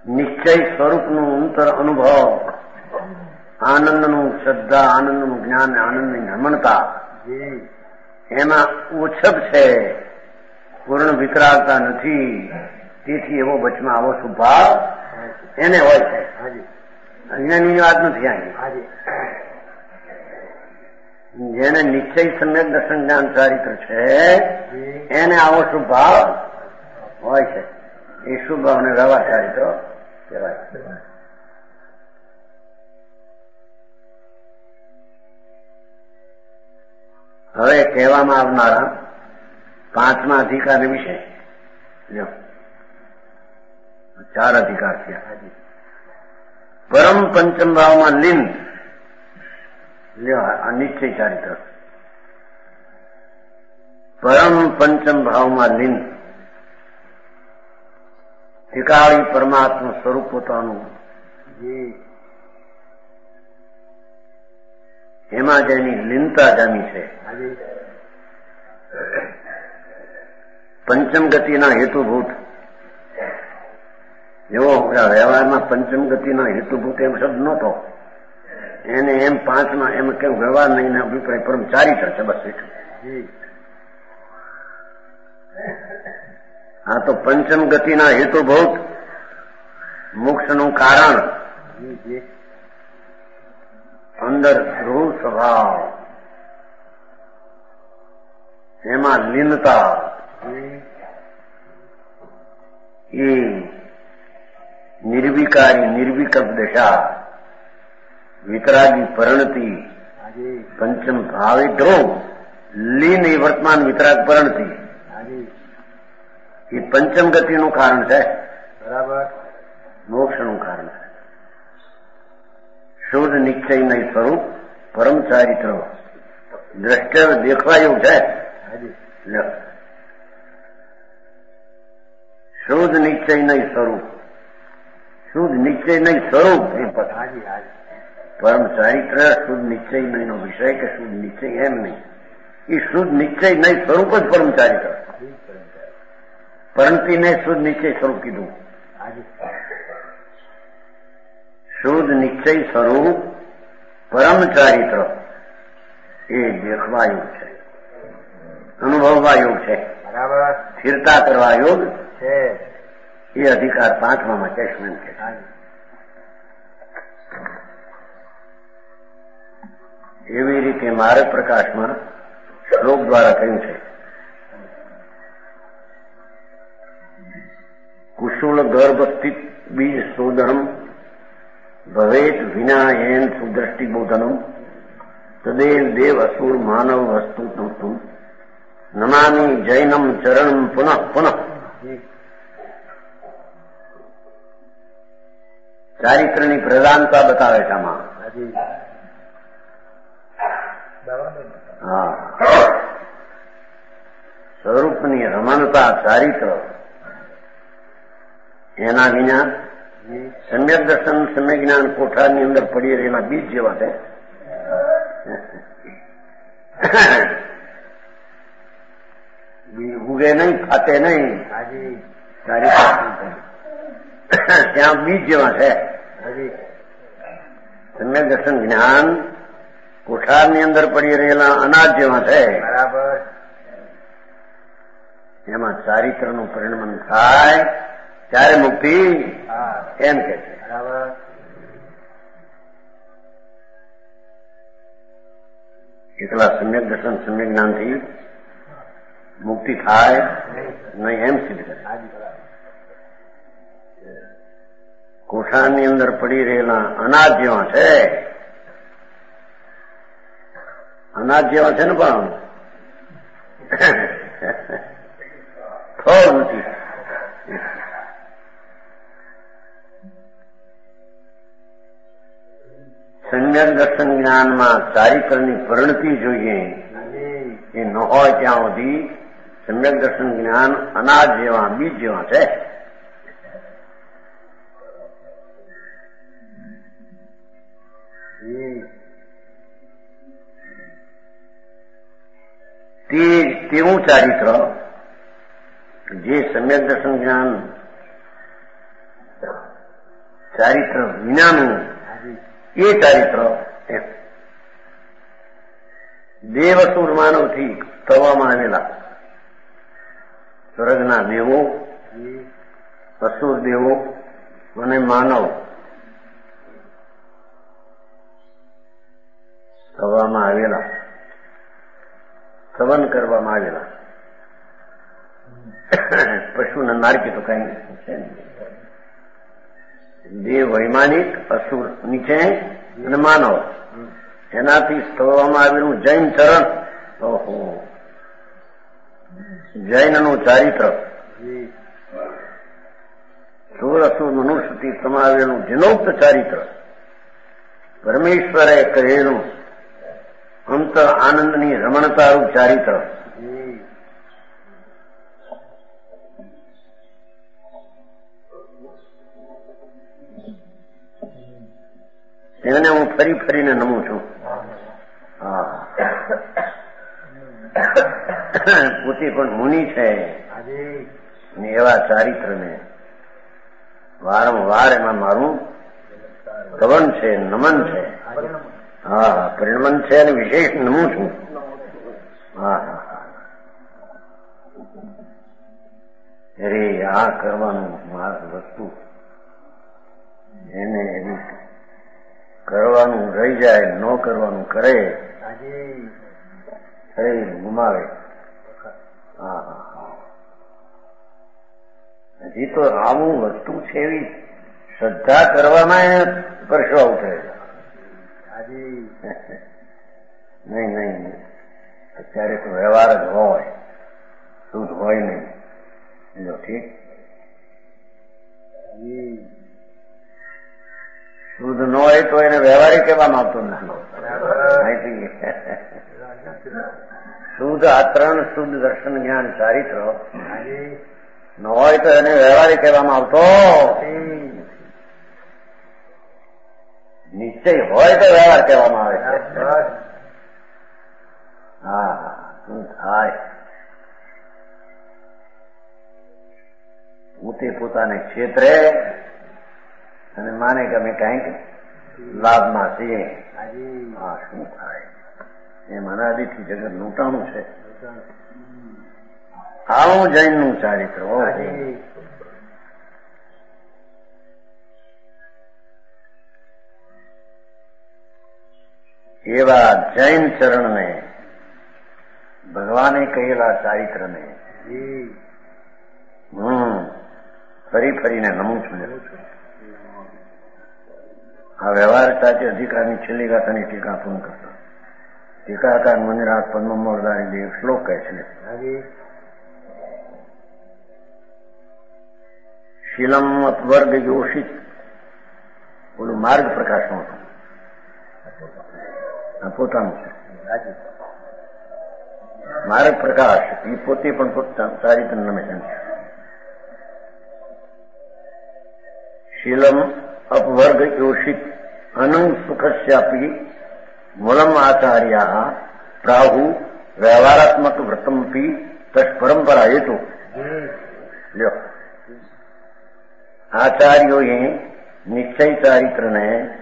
નિશ્ચય સ્વરૂપનું અંતર અનુભવ, આનંદનું શ્રદ્ધા, આનંદનું જ્ઞાન, આનંદની રમણતા એમાં ઓછપ છે, પૂર્ણ વિકરાળતા નથી. તેથી એવો વચમાં આવો સ્વભાવ એને હોય છે. અજ્ઞાનીની વાત નથી આવી. જેને નિશ્ચય સમ્યક દર્શન જ્ઞાન ચારિત્ર છે એને આવો સ્વભાવ હોય છે. એ સ્વભાવને વ્યવહાર ચારિત્ર કહેવાય. હવે કહેવામાં આવનારા 5મા અધિકાર વિશે 4 અધિકાર થયા. પરમ પંચમ ભાવમાં લીન, આ નિશ્ચય ચારિત્ર. પરમ પંચમ ભાવમાં લીન, ઠેકાળી પરમાત્મા સ્વરૂપ પોતાનું, એમાં જેની લીનતા જામી છે. પંચમ ગતિના હેતુભૂત, એવો વ્યવહારમાં પંચમ ગતિના હેતુભૂત એમ શબ્દ નહોતો. એને એમ 5માં એમ કેમ વ્યવહાર નહીં અભિપ્રાય પરમ ચારિત્ર છે. બસ એટલું. આ તો પંચમ ગતિના હેતુભૂત, મોક્ષનું કારણ, અંદર ધ્રુવ સ્વભાવ, એમાં લીનતા, એ નિર્વિકારી નિર્વિકલ્પ દશા, વિતરાગી પરિણતિ, પંચમ ભાવે ધ્રુવ, લીન એ વર્તમાન વિતરાગ પરિણતિ, એ પંચમ ગતિનું કારણ છે. બરાબર. મોક્ષનું કારણ છે. શુદ્ધ નિશ્ચય નહીં સ્વરૂપ પરમ ચારિત્ર, દ્રષ્ટવ્ય દેખવા એવું છે. શુદ્ધ નિશ્ચય નહીં સ્વરૂપ, શુદ્ધ નિશ્ચય નહીં સ્વરૂપ એ પરમ ચારિત્ર. શુદ્ધ નિશ્ચય નહીં નો વિષય કે શુદ્ધ નિશ્ચય એમ નહીં, એ શુદ્ધ નિશ્ચય નહીં સ્વરૂપ જ પરમ ચારિત્ર. પરંતીને શુદ્ધ નિશ્ચય સ્વરૂપ કીધું. શુદ્ધ નિશ્ચય સ્વરૂપ પરમ ચારિત્ર એ દેખવા યોગ છે, અનુભવવા યોગ છે, બરાબર. સ્થિરતા કરવા યોગ છે. એ અધિકાર 5માં કેશમેન્ટ છે. એવી રીતે માર્ગ પ્રકાશમાં શ્લોક દ્વારા કહ્યું છે, કુશુલ ગર્ભ સ્થિત બીજ સોદરમ ભવેત વિના એન સુદ્રષ્ટિબોધનમ તદેવ દેવ અસુર માનવ વસ્તુ તું નમામી જૈનમ ચરણમ પુનઃ પુનઃ. ચારિત્રની પ્રધાનતા બતાવે છે આમાં. હા, સ્વરૂપની રમણતા, ચારિત્ર, એના વિના સમ્યક દર્શન, સમ્યક જ્ઞાન કોઠારની અંદર પડી રહેલા બીજ જેવા છે. ઉગે નહીં, ફાટે નહીં, ત્યાં બીજ જેવા છે. સમ્યક દર્શન જ્ઞાન કોઠારની અંદર પડી રહેલા અનાજ જેવા છે. બરાબર. એમાં ચારિત્રનું પરિણમન થાય ત્યારે મુક્તિ એમ કે છે. બરાબર. એકલા સમ્યક દર્શન, સમ્યક જ્ઞાનથી મુક્તિ થાય નહીં એમ સિદ્ધ કરે. કોઠાની અંદર પડી રહેલા અનાજ જેવા છે. અનાજ જેવા છે ને, પણ ફળ નથી. સમ્યક દર્શન જ્ઞાનમાં ચારિત્રની પરિણતિ જોઈએ. એ ન હોય ત્યાં સુધી સમ્યક દર્શન જ્ઞાન અનાજ જેવા, બીજ જેવા છે. તેવું ચારિત્ર જે સમ્યક દર્શન જ્ઞાન ચારિત્ર વિનાનું એ ચારિત્ર દેવસુર માનવથી કરવામાં આવેલા સ્વર્ગના દેવો, અસુર દેવો અને માનવ થવામાં આવેલા, સવન કરવામાં આવેલા પશુના નારકી તો કઈ છે દેવ વૈમાનિક, અસુર નીચે અને માનવ, એનાથી સ્તવવામાં આવેલું જૈન ચરણ. ઓહો, જૈનનું ચારિત્ર સુર અસુર મનુષ્યથી સમાવેલું જનોક્ત ચારિત્ર, પરમેશ્વરે કહેલું અંતર આનંદની રમણતારૂપ ચારિત્ર, એને હું ફરી ફરીને નમું છું. પોતે પણ મુનિ છે ને એવા ચારિત્રને વારંવાર એમાં મારું કવન છે, નમન છે. હા, પરિણમન છે અને વિશેષ નમું છું. હા, અરે આ કરવાનું વસ્તુ એને એવી કરવાનું રહી જાય, ન કરવાનું કરે શરીર ગુમાવે. હજી તો આવું વસ્તુ છે એવી શ્રદ્ધા કરવામાં પરસો ઉઠે. નહીં નહીં, અત્યારે તો વ્યવહાર જ હોય, શુદ્ધ હોય નહીં. ઠીક, શુદ્ધ ન હોય તો એને વ્યવહારિક કહેવામાં આવતો નથી. શુદ્ધ આચરણ, શુદ્ધ દર્શન, જ્ઞાન, ચારિત્ર ન હોય તો એને વ્યવહારિક કહેવામાં આવતો. નિશ્ચય હોય તો વ્યવહાર કહેવામાં આવે છે. હા, શું થાય? પોતે પોતાને ક્ષેત્રે અને માને કે અમે કંઈક લાભમાં છીએ. હા, શું થાય? એમ અનાદિથી જગત લૂંટાણું છે. આવું જૈનનું ચારિત્ર. એવા જૈન ચરણને, ભગવાને કહેલા ચારિત્રને ફરી ફરીને નમું છું. આ વ્યવહાર સાથે અધિકારની છેલ્લી ગાથાની ટીકા પૂર્ણ કરતા ટીકાકાર મંદિરાત પદ્મમોરદારી દેવ શ્લોક કહે છે, શીલમ અપવર્ગ યોષિત. ઓલું માર્ગ પ્રકાશનું હતું, આ પોતાનું છે. માર્ગ પ્રકાશ એ પોતે પણ પોતાનું ચારિત્ર નમે છે. શીલમ અપવર્ગ યોષિત અનંગ સુખસ્યાપી મૂલમ આચાર્યા પ્રાહુ વ્યવહારાત્મક વ્રતમપી તત્પરંપરા હેતુ. લ્યો, આચાર્યોએ નિશ્ચય ચારિત્રને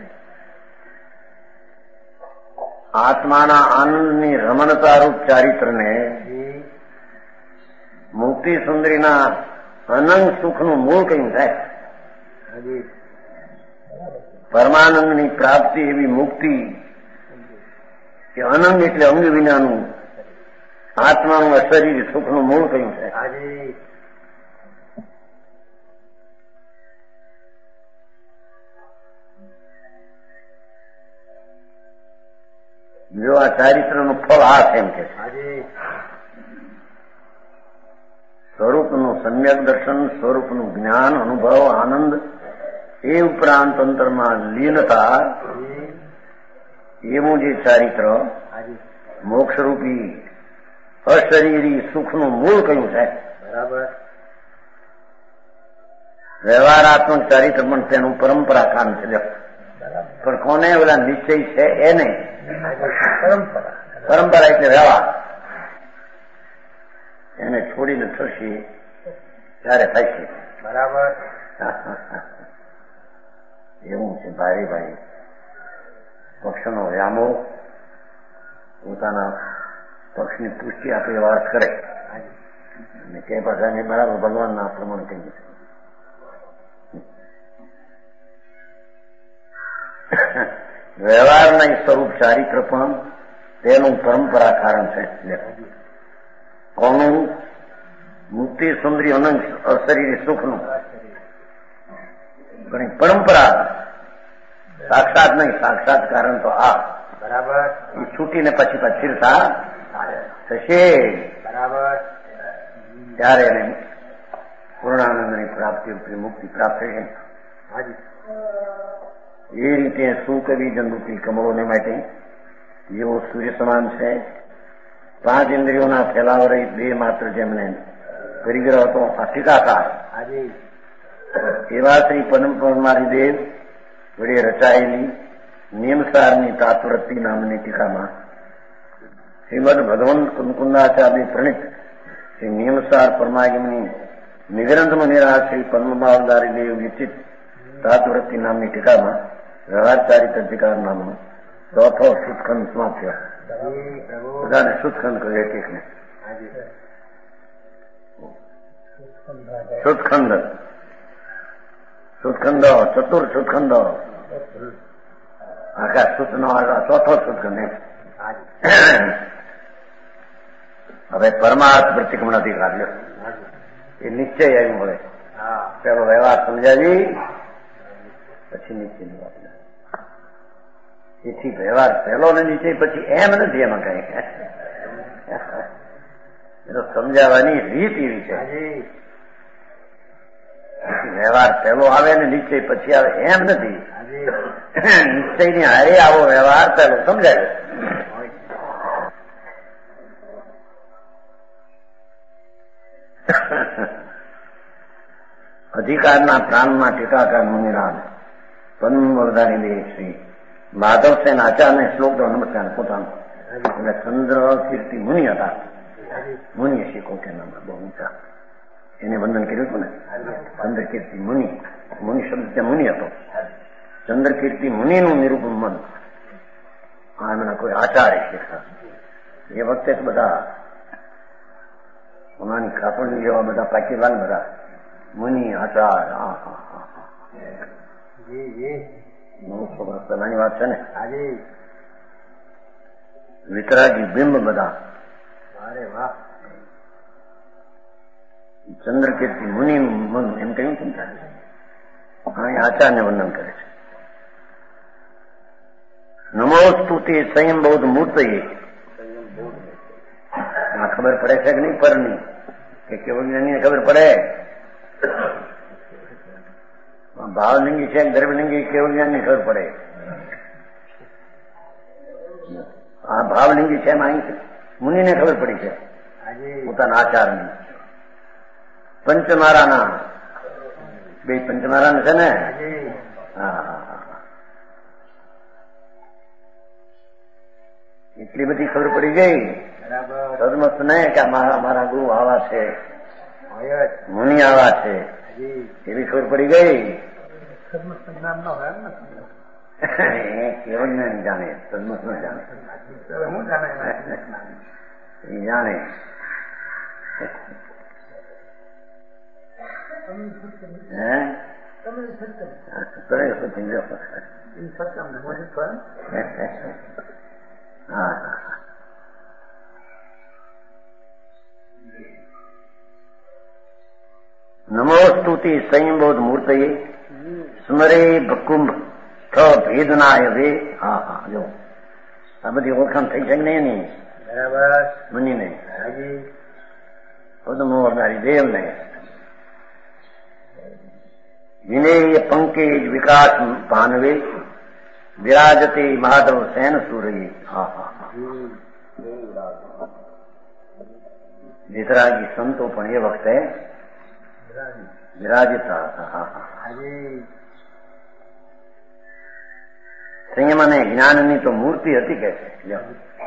આત્માના આનંદની રમણતારૂપ ચારિત્રને મુક્તિ સુંદરીના અનંત સુખનું મૂળ કયું થાય? પરમાનંદની પ્રાપ્તિ એવી મુક્તિ કે અનંગ એટલે અંગ વિનાનું આત્માનું અશરીર સુખનું મૂળ કયું છે? જો આ ચારિત્રનું ફળ આ એમ કે સ્વરૂપનું સમ્યક દર્શન, સ્વરૂપનું જ્ઞાન, અનુભવ, આનંદ, એ ઉપરાંત અંતરમાં લીનતા, એવું જે ચારિત્ર મોક્ષરૂપી અશરીરી સુખનું મૂળ કયું છે? બરાબર. વ્યવહારાત્મક ચારિત્ર પણ તેનું પરંપરા કામ છે. પણ કોને? ઓલા નિશ્ચય છે એને પરંપરા એટલે વ્યવહાર. એને છોડીને થશે ત્યારે થાય છે. બરાબર. ભાઈ ભાઈ પક્ષનો વ્યામોહ પોતાના પક્ષની પુષ્ટિ આપે વાત કરે અને તે પ્રકારે બરાબર ભગવાનના આક્રમણ કહીએ. વ્યવહારના સ્વરૂપ ચારિત્ર પણ તેનું પરંપરા કારણ છે. કોનું? મુક્તિ સુંદરી અનંત અશરીરી સુખનું પણ પરંપરા સાક્ષાત નહીં. સાક્ષાત કારણ તો આ બરાબર એ છૂટીને પછી સ્થિરતા થશે બરાબર ત્યારે એને પૂર્ણાનંદની પ્રાપ્તિ રૂપી મુક્તિ પ્રાપ્ત થશે. એ રીતે સુકવિ જનરૂપી કમળોને માટે જેવો સૂર્ય સમાન છે. 5 ઇન્દ્રિયોના ફેલાવ રહી 2 માત્ર જેમને પરિગ્રહ હતો આ ટીકાકાર એવા શ્રી પરમારી દેવ વડે રચાયેલી નિયમસારની તાત્વૃત્તિ નામની ટીકામાં શ્રીમદ ભગવંત કુંકુંદાચાર્ય પ્રણીત શ્રી નિયમસાર પરમાગમની નિગ્રંથમાં નિરાશ શ્રી પદ્મબાવદારી દેવ વિચિત તાત્વૃત્તિ નામની ટીકામાં વ્યવહાર ચારિત્રિકાર નામનો ચોથો સુતખંડ સમાપ્ત થયો. બધાને સુતખંડ કહે એકને સુતખંડ સુતખંડ ચતુર સુતખંડ આખા સૂતનો ચોથો સુતખંડ. હવે પરમાર્થ પ્રતિક્રમણથી કાઢ્યો એ નિશ્ચય આવ્યું પડે. પેલો વ્યવહાર સમજાવી પછી નિશ્ચયની વાત. એથી વ્યવહાર પહેલો ને નિશ્ચય પછી એમ નથી. એમાં કઈ એ તો સમજાવવાની રીત એવી છે. વ્યવહાર પહેલો આવે ને નિશ્ચય પછી આવે એમ નથી. નિશ્ચયની હારે આવો વ્યવહાર પહેલો સમજાય. અધિકારના પ્રાણના ટીકાકાર મુનિરાજ પદ્મવર્ધાની દેવ શ્રી માધવસેન આચાર્ય શ્લોક તો નમસ્કાર પોતાનો એટલે ચંદ્ર કીર્તિ મુનિ હતા. મુનિ શીખો કે નામ બહુ ઊંચા એને વંદન કર્યું હતું ને. ચંદ્ર કીર્તિ મુનિ મુનિ શબ્દ ત્યાં મુનિ હતો. ચંદ્ર કીર્તિ મુનિનું નિરૂપણ મન આ એમના કોઈ આચાર્ય શીખતા એ વખતે જ બધા ઉનાની કાપડ જેવા બધા પાકીવાન બધા મુનિ આચાર્ય 900 વર્ષ પહેલાની વાત છે ને. વિતરાગી બિંબ બધા ચંદ્રકીર્તિ મુનિ મન એમ કહ્યું છે. અહીં આચાર્યને વંદન કરે છે. નમોસ્તુ તે સંયમ બૌદ્ધ મૂર્ત. આ ખબર પડે છે કે નહીં પરની કે કેવળ જ્ઞાનીને ખબર પડે. ભાવલિંગી છે ગર્ભલિંગી કેવળ જ્ઞાનની ખબર પડે. આ ભાવલિંગી છે એમાં અહીં મુનિને ખબર પડી છે પોતાના આચારની. પંચમારાના 2 પંચમારાના છે ને. એટલી બધી ખબર પડી ગઈ સદમસ્ત નહીં કે અમારા ગુરુ આવા છે મુનિ આવા છે એવી ખબર પડી ગઈ. કેવળ ને જાણે સદમસ્ત ન જાણે જાણે. નમોસ્તુતિ સંયમબોધ મૂર્તયે સ્મરે ભકુંભ ભેદનાય વે. જો આ બધી ઓળખાણ થઈ છે ને એની બરાબર મુનિને પદ્મવર્ધારી દેવને. વિનેય પંકેજ વિકાસ ભાનવે વિરાજતે માધવ સેન સુરયે. વિતરાગી સંતો પણ એ વખતે વિરાજતા હતા. સંયમ અને જ્ઞાનની તો મૂર્તિ હતી કે છે.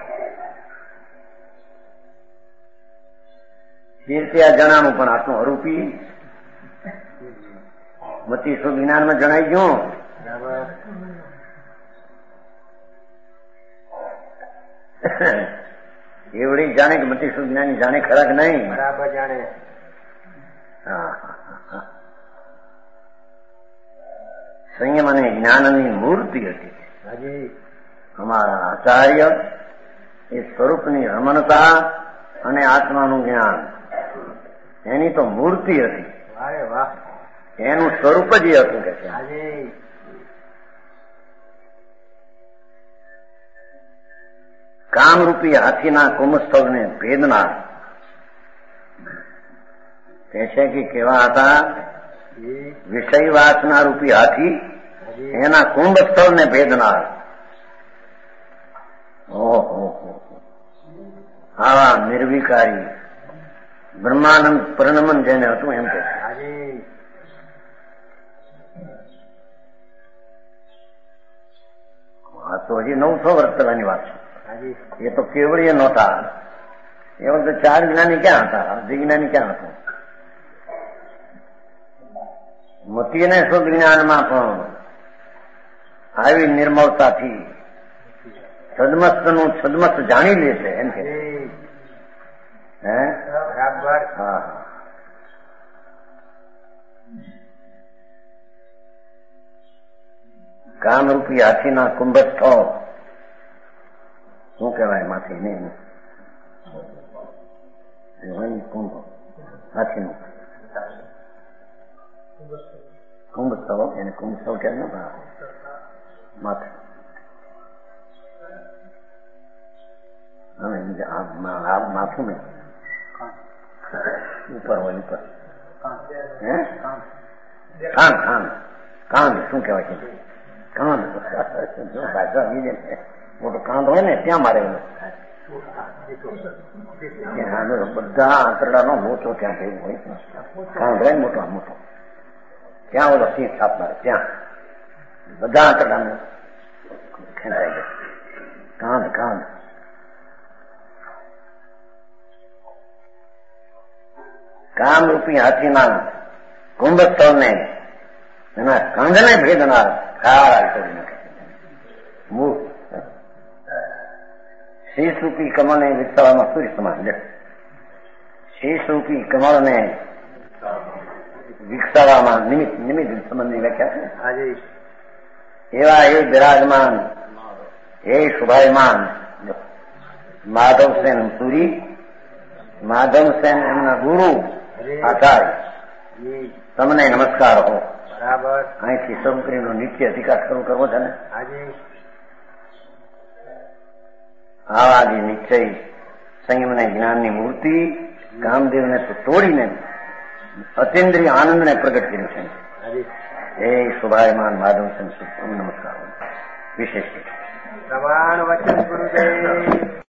તે આ જણાનું પણ આટલું અરૂપી મતી શું જ્ઞાનમાં જણાઈ ગયું. બરાબર. એવડી જાણે કે બધી સુજ્ઞાની જાણે ખરા કે નહીં? બરાબર જાણે. હા. સંયમ અને જ્ઞાનની મૂર્તિ હતી. હાજી. અમારા આચાર્ય એ સ્વરૂપની રમણતા અને આત્માનું જ્ઞાન એની તો મૂર્તિ હતી. વારે વાહ. એનું સ્વરૂપ જ એ હતું કે છે. હાજી. કામરૂપી હાથીના કુંભસ્થળને ભેદનાર તે છે કે કેવા હતા? વિષય વાસના રૂપી હાથી એના કુંભસ્થળને ભેદનાર. ઓહો, આવા નિર્વિકારી બ્રહ્માનંદ પરિણમન જેને હતું એમ કે હાજી. આ તો હજી 900 વર્ષ પહેલાની વાત છે. હાજી. એ તો કેવળીય નહોતા. એ વખતે 4 જ્ઞાની ક્યાં હતા? વિજ્ઞાની ક્યાં હતું? મતિ અને શુદ્ધ જ્ઞાનમાં પણ આવી નિર્મળતાથી છદ્મસ્તનું છદ્મસ્ત જાણી લે છે એમ કે. હે? બરાબર. હા. કામરૂપી હાથીના કુંભસ્થળ શું કહેવાય? માથી નહીં કુંભ હાથીનું કુંભસ્થળ એને કુંભસ્થળ કેમ ન માથે માથું નહીં ઉપર હોય ઉપર. હે? કાંદ શું કહેવાય છે? કાંદ. મોટો કાંદ હોય ને ત્યાં મારે બધા આંતરડાનો મોટો ત્યાં ભેગું હોય. કાંદ હોય મોટો મોટો ત્યાં ઓલો સિંહ છાપ મારે ત્યાં બધા આંતરડાને ખેંચાઈ જાય. કાંદ. કામરૂપી હાથીના કુંભસ્થળને એના કાંધને ભેદનાર કાળા કરી નાખે. મૂળ શીશરૂપી કમળને વિકસાવવામાં સૂર્ય સમાન છે. શીશરૂપી કમળને વિકસાવવામાં નિમિત્ત સંબંધની વ્યાખ્યા છે. હાજી. એવા એ બિરાજમાન એ શુભાયમાન માધવસેન સુરી, માધવસેન એમના ગુરુ આચાર્ય, તમને નમસ્કાર હો. બરાબર. અહીંથી સંકરીનો નિત્ય અધિકાર શરૂ કરવો છે ને. હાજી. આવા જે નિશ્ચય સંયમને જ્ઞાનની મૂર્તિ કામદેવને તો તોડીને અતિન્દ્રિય આનંદને પ્રગટ કર્યું છે. હાજી. એ શુભાયમાન માધવસેન નમસ્કાર વિશેષ પ્રમાણ વચન ગુરુદેવ.